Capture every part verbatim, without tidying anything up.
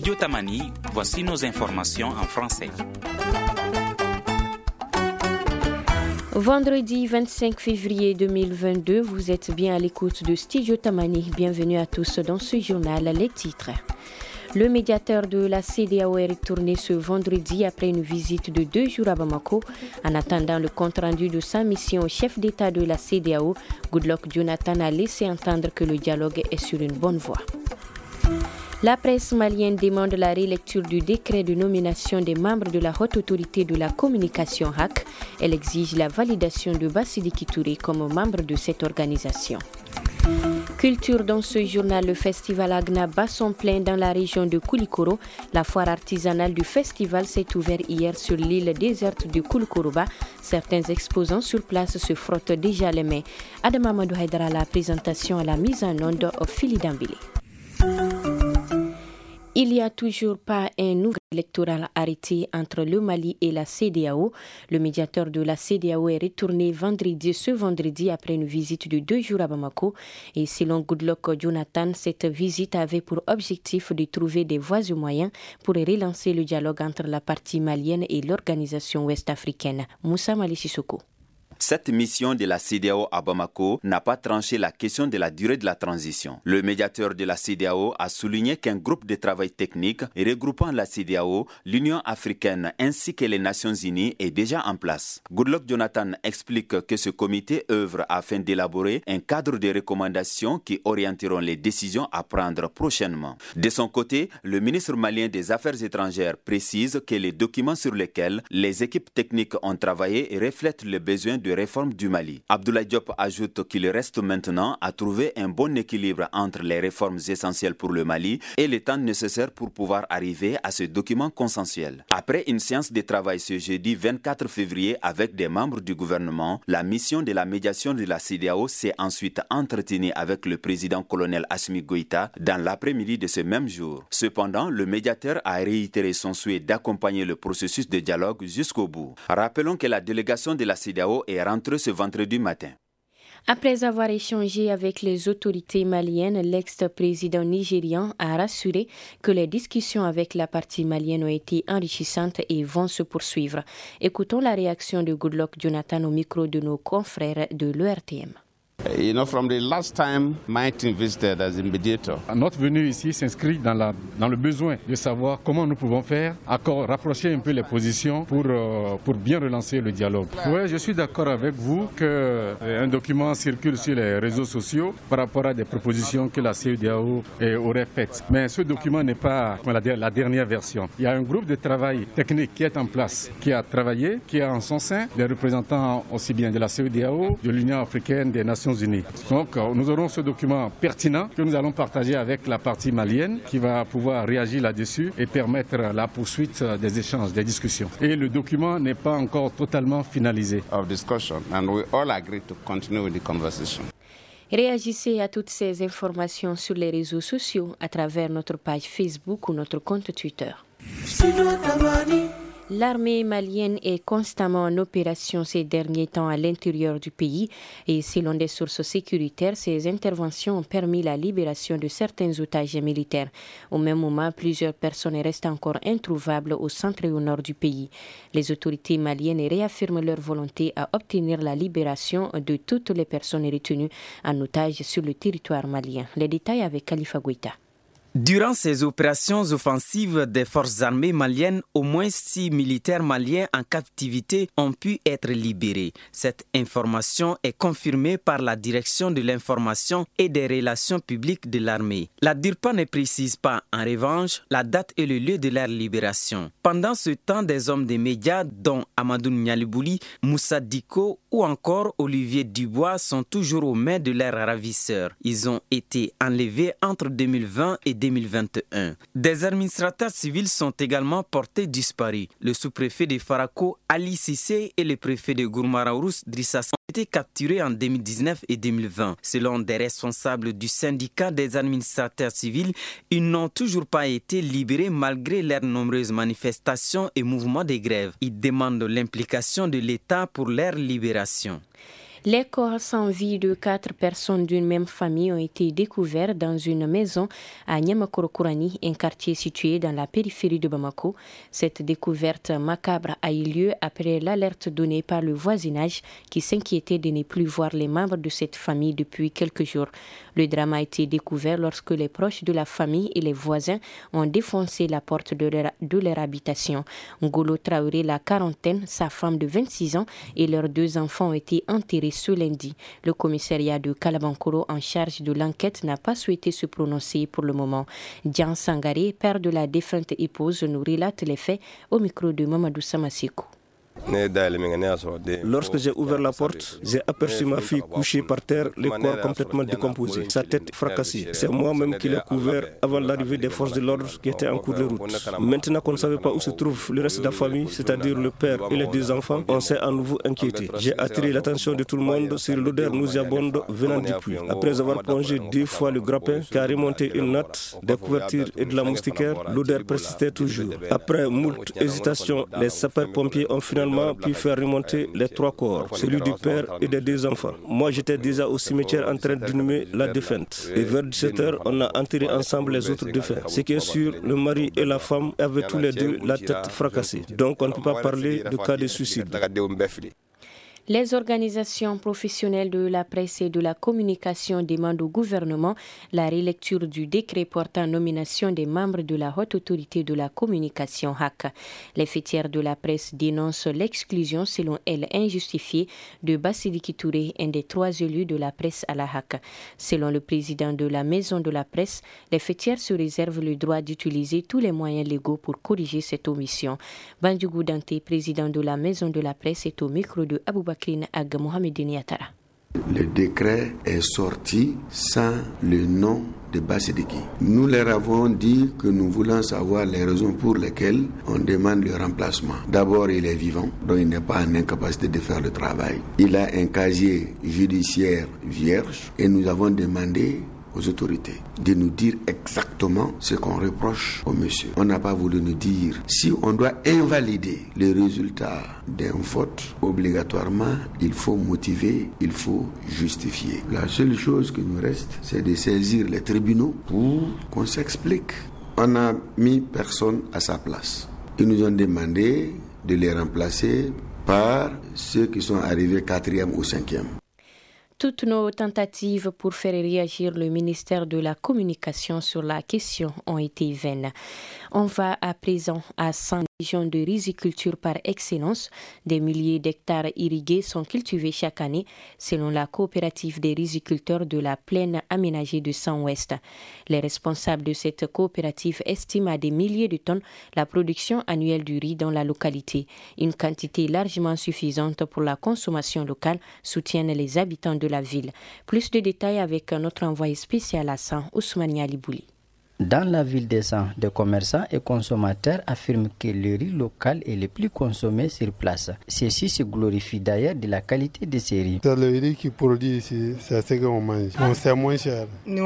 Studio Tamani, voici nos informations en français. Vendredi vingt-cinq février deux mille vingt-deux, vous êtes bien à l'écoute de Studio Tamani. Bienvenue à tous dans ce journal. Les titres. Le médiateur de la C D A O est retourné ce vendredi après une visite de deux jours à Bamako. En attendant le compte-rendu de sa mission au chef d'État de la C D A O, Goodluck Jonathan a laissé entendre que le dialogue est sur une bonne voie. La presse malienne demande la relecture du décret de nomination des membres de la Haute Autorité de la Communication H A C. Elle exige la validation de Bassidiki Touré comme membre de cette organisation. Culture dans ce journal, le festival Agna bat son plein dans la région de Koulikoro. La foire artisanale du festival s'est ouverte hier sur l'île déserte de Koulikoroba. Certains exposants sur place se frottent déjà les mains. Adam Amadou Haidara, la présentation à la mise en onde au Fili Dambélé. Il n'y a toujours pas un nouveau électoral arrêté entre le Mali et la C D A O. Le médiateur de la C D A O est retourné vendredi, ce vendredi après une visite de deux jours à Bamako. Et selon Goodluck Jonathan, cette visite avait pour objectif de trouver des voies et moyens pour relancer le dialogue entre la partie malienne et l'organisation ouest-africaine. Moussa Mali Sissoko. Cette mission de la C D A O à Bamako n'a pas tranché la question de la durée de la transition. Le médiateur de la C D A O a souligné qu'un groupe de travail technique regroupant la C D A O, l'Union africaine ainsi que les Nations unies est déjà en place. Goodluck Jonathan explique que ce comité œuvre afin d'élaborer un cadre de recommandations qui orienteront les décisions à prendre prochainement. De son côté, le ministre malien des Affaires étrangères précise que les documents sur lesquels les équipes techniques ont travaillé reflètent les besoins de réforme du Mali. Abdoulaye Diop ajoute qu'il reste maintenant à trouver un bon équilibre entre les réformes essentielles pour le Mali et le temps nécessaire pour pouvoir arriver à ce document consensuel. Après une séance de travail ce jeudi vingt-quatre février avec des membres du gouvernement, la mission de la médiation de la C D A O s'est ensuite entretenue avec le président colonel Assimi Goïta dans l'après-midi de ce même jour. Cependant, le médiateur a réitéré son souhait d'accompagner le processus de dialogue jusqu'au bout. Rappelons que la délégation de la C D A O est rentrée ce vendredi matin. Après avoir échangé avec les autorités maliennes, l'ex-président nigérian a rassuré que les discussions avec la partie malienne ont été enrichissantes et vont se poursuivre. Écoutons la réaction de Goodluck Jonathan au micro de nos confrères de l'E R T M. You know, from the last time my team visited as a mediator. Notre venue ici s'inscrit dans, la, dans le besoin de savoir comment nous pouvons faire, accord, rapprocher un peu les positions pour, euh, pour bien relancer le dialogue. Oui, je suis d'accord avec vous qu'un euh, document circule sur les réseaux sociaux par rapport à des propositions que la C E D A O euh, aurait faites. Mais ce document n'est pas la, la dernière version. Il y a un groupe de travail technique qui est en place, qui a travaillé, qui a en son sein des représentants aussi bien de la C E D A O, de l'Union africaine, des Nations Unies. Donc nous aurons ce document pertinent que nous allons partager avec la partie malienne qui va pouvoir réagir là-dessus et permettre la poursuite des échanges, des discussions. Et le document n'est pas encore totalement finalisé. Of discussion and we all agree to continue with the conversation. Réagissez à toutes ces informations sur les réseaux sociaux à travers notre page Facebook ou notre compte Twitter. L'armée malienne est constamment en opération ces derniers temps à l'intérieur du pays et selon des sources sécuritaires, ces interventions ont permis la libération de certains otages militaires. Au même moment, plusieurs personnes restent encore introuvables au centre et au nord du pays. Les autorités maliennes réaffirment leur volonté à obtenir la libération de toutes les personnes retenues en otage sur le territoire malien. Les détails avec Khalifa Goïta. Durant ces opérations offensives des forces armées maliennes, au moins six militaires maliens en captivité ont pu être libérés. Cette information est confirmée par la direction de l'information et des relations publiques de l'armée. La DIRPA ne précise pas, en revanche, la date et le lieu de leur libération. Pendant ce temps, des hommes des médias, dont Amadou Nyalibouli, Moussa Diko ou encore Olivier Dubois, sont toujours aux mains de leurs ravisseurs. Ils ont été enlevés entre deux mille vingt et deux mille vingt et un. Des administrateurs civils sont également portés disparus. Le sous-préfet de Farako, Ali Sissé, et le préfet de Gourmaraourous, Drissa, ont été capturés en deux mille dix-neuf et deux mille vingt. Selon des responsables du syndicat des administrateurs civils, ils n'ont toujours pas été libérés malgré leurs nombreuses manifestations et mouvements de grève. Ils demandent l'implication de l'État pour leur libération. Les corps sans vie de quatre personnes d'une même famille ont été découverts dans une maison à Niamakorokourani, un quartier situé dans la périphérie de Bamako. Cette découverte macabre a eu lieu après l'alerte donnée par le voisinage qui s'inquiétait de ne plus voir les membres de cette famille depuis quelques jours. Le drame a été découvert lorsque les proches de la famille et les voisins ont défoncé la porte de leur, de leur habitation. Ngolo Traoré, la quarantaine, sa femme de vingt-six ans et leurs deux enfants ont été enterrés ce lundi. Le commissariat de Kalabankoro en charge de l'enquête n'a pas souhaité se prononcer pour le moment. Dian Sangaré, père de la défunte épouse, nous relate les faits au micro de Mamadou Samasekou. Lorsque j'ai ouvert la porte, j'ai aperçu ma fille couchée par terre, le corps complètement décomposé, sa tête fracassée. C'est moi-même qui l'ai couvert avant l'arrivée des forces de l'ordre qui étaient en cours de route. Maintenant qu'on ne savait pas où se trouve le reste de la famille, c'est-à-dire le père et les deux enfants, on s'est à nouveau inquiété. J'ai attiré l'attention de tout le monde sur l'odeur nauséabonde venant du puits. Après avoir plongé deux fois le grappin qui a remonté une natte, des couvertures et de la moustiquaire, l'odeur persistait toujours. Après moult hésitations, les sapeurs-pompiers ont finalement pu faire remonter les trois corps, celui du père et des deux enfants. Moi, j'étais déjà au cimetière en train d'inhumer la défunte. Et vers dix-sept heures, on a enterré ensemble les autres défunts. Ce qui est sûr, le mari et la femme avaient tous les deux la tête fracassée. Donc, on ne peut pas parler de cas de suicide. Les organisations professionnelles de la presse et de la communication demandent au gouvernement la relecture du décret portant nomination des membres de la Haute Autorité de la Communication H A C. Les fêtières de la presse dénoncent l'exclusion, selon elles injustifiée, de Bassidiki Touré, un des trois élus de la presse à la H A C. Selon le président de la Maison de la Presse, les fêtières se réservent le droit d'utiliser tous les moyens légaux pour corriger cette omission. Bandjougou Dante, président de la Maison de la Presse, est au micro de Aboubakar Ag Mohamed Niatara. Le décret est sorti sans le nom de Bassidiki. Nous leur avons dit que nous voulons savoir les raisons pour lesquelles on demande le remplacement. D'abord, il est vivant, donc il n'est pas en incapacité de faire le travail. Il a un casier judiciaire vierge et nous avons demandé aux autorités de nous dire exactement ce qu'on reproche au monsieur. On n'a pas voulu nous dire si on doit invalider les résultats d'un vote. Obligatoirement, il faut motiver, il faut justifier. La seule chose qui nous reste, c'est de saisir les tribunaux pour qu'on s'explique. On n'a mis personne à sa place. Ils nous ont demandé de les remplacer par ceux qui sont arrivés quatrième ou cinquième. Toutes nos tentatives pour faire réagir le ministère de la Communication sur la question ont été vaines. On va à présent à cent régions de riziculture par excellence. Des milliers d'hectares irrigués sont cultivés chaque année, selon la coopérative des riziculteurs de la plaine aménagée de Saint-Ouest. Les responsables de cette coopérative estiment à des milliers de tonnes la production annuelle du riz dans la localité. Une quantité largement suffisante pour la consommation locale, soutiennent les habitants de la ville. Plus de détails avec notre envoyé spécial à San, Ousmane Alibouli. Dans la ville des Sangs, des commerçants et consommateurs affirment que le riz local est le plus consommé sur place. Ceci se glorifie d'ailleurs de la qualité de ces riz. C'est le riz qui produit ici, c'est ce qu'on mange. Bon, c'est moins cher.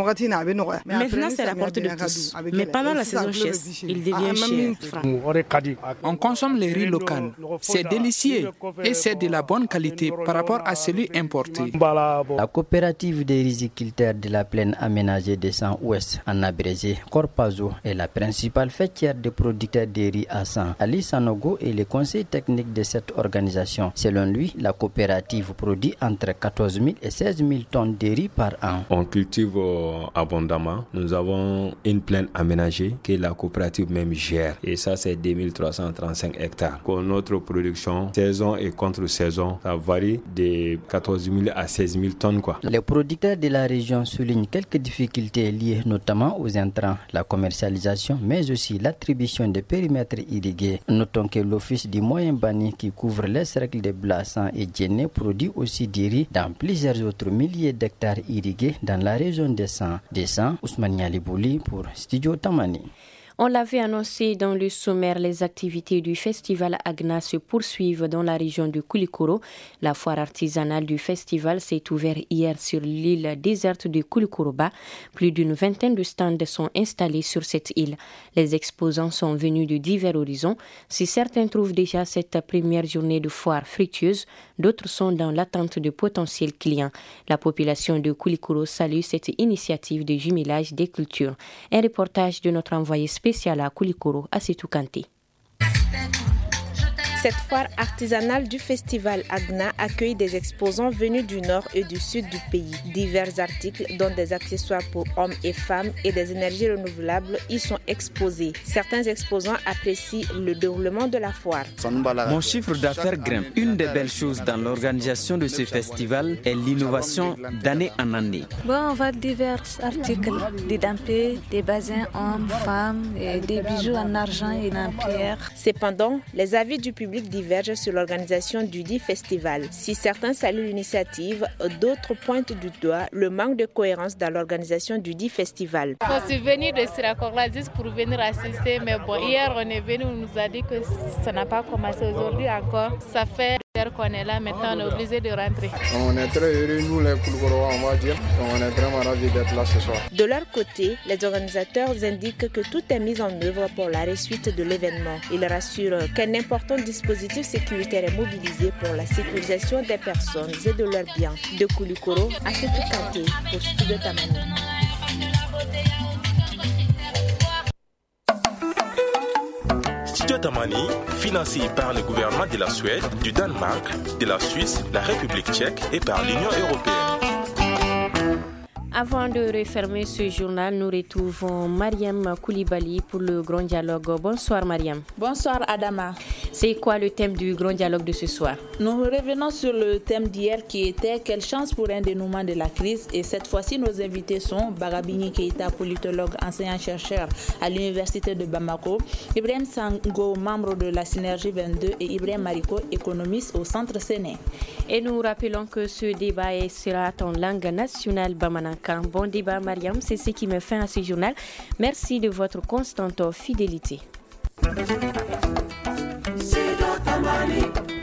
Maintenant, c'est la portée de tous. Mais pendant la saison chaude, il devient cher. On consomme le riz local. C'est délicieux et c'est de la bonne qualité par rapport à celui importé. La coopérative des riziculteurs de la plaine aménagée de Saint-Ouest en abrégé Corpazo est la principale fêtière de producteurs de riz à San. Ali Sanogo est le conseiller technique de cette organisation. Selon lui, la coopérative produit entre quatorze mille et seize mille tonnes de riz par an. On cultive euh, abondamment. Nous avons une plaine aménagée que la coopérative même gère. Et ça, c'est deux mille trois cent trente-cinq hectares. Pour notre production, saison et contre-saison, ça varie de quatorze mille à seize mille tonnes. Quoi. Les producteurs de la région soulignent quelques difficultés liées notamment aux intrants, la commercialisation, mais aussi l'attribution des périmètres irrigués. Notons que l'Office du moyen banni qui couvre les cercles de Blassan et Djenné produit aussi du riz dans plusieurs autres milliers d'hectares irrigués dans la région des Sangs. Des Sangs, Ousmane Alibouli pour Studio Tamani. On l'avait annoncé dans le sommaire, les activités du festival Agna se poursuivent dans la région de Koulikoro. La foire artisanale du festival s'est ouverte hier sur l'île déserte de Koulikoroba. Plus d'une vingtaine de stands sont installés sur cette île. Les exposants sont venus de divers horizons. Si certains trouvent déjà cette première journée de foire fructueuse, d'autres sont dans l'attente de potentiels clients. La population de Koulikoro salue cette initiative de jumelage des cultures. Un reportage de notre envoyé spécial à Koulikoro, Asetou Kanté. Cette foire artisanale du festival Agna accueille des exposants venus du nord et du sud du pays. Divers articles, dont des accessoires pour hommes et femmes et des énergies renouvelables, y sont exposés. Certains exposants apprécient le déroulement de la foire. Mon chiffre d'affaires grimpe. Une des belles choses dans l'organisation de ce festival est l'innovation d'année en année. Bon, on voit divers articles, des dampés, des bassins hommes, femmes, et des bijoux en argent et en pierre. Cependant, les avis du public divergent sur l'organisation du dit festival. Si certains saluent l'initiative, d'autres pointent du doigt le manque de cohérence dans l'organisation du dit festival. Je suis venu de Sirakorla juste pour venir assister, mais bon, hier on est venu, on nous a dit que ça n'a pas commencé aujourd'hui encore. Ça fait qu'on est là, maintenant on est obligé de rentrer. On est très heureux, nous les Koulikorois, on va dire. On est vraiment ravis d'être là ce soir. De leur côté, les organisateurs indiquent que tout est mis en œuvre pour la réussite de l'événement. Ils rassurent qu'un important dispositif sécuritaire est mobilisé pour la sécurisation des personnes et de leurs biens. De Koulikoro à Asetou Kanté pour Studio Tamani. Studio Tamani, financé par le gouvernement de la Suède, du Danemark, de la Suisse, la République tchèque et par l'Union européenne. Avant de refermer ce journal, nous retrouvons Mariam Koulibaly pour le Grand Dialogue. Bonsoir Mariam. Bonsoir Adama. C'est quoi le thème du Grand Dialogue de ce soir? Nous revenons sur le thème d'hier qui était « Quelle chance pour un dénouement de la crise ?» et cette fois-ci, nos invités sont Bagabini Keita, politologue, enseignant-chercheur à l'Université de Bamako, Ibrahim Sango, membre de la Synergie vingt-deux et Ibrahim Mariko, économiste au Centre Séné. Et nous rappelons que ce débat sera en langue nationale bamanankan. Bon débat Mariam, c'est ce qui met fin à ce journal. Merci de votre constante fidélité. C'est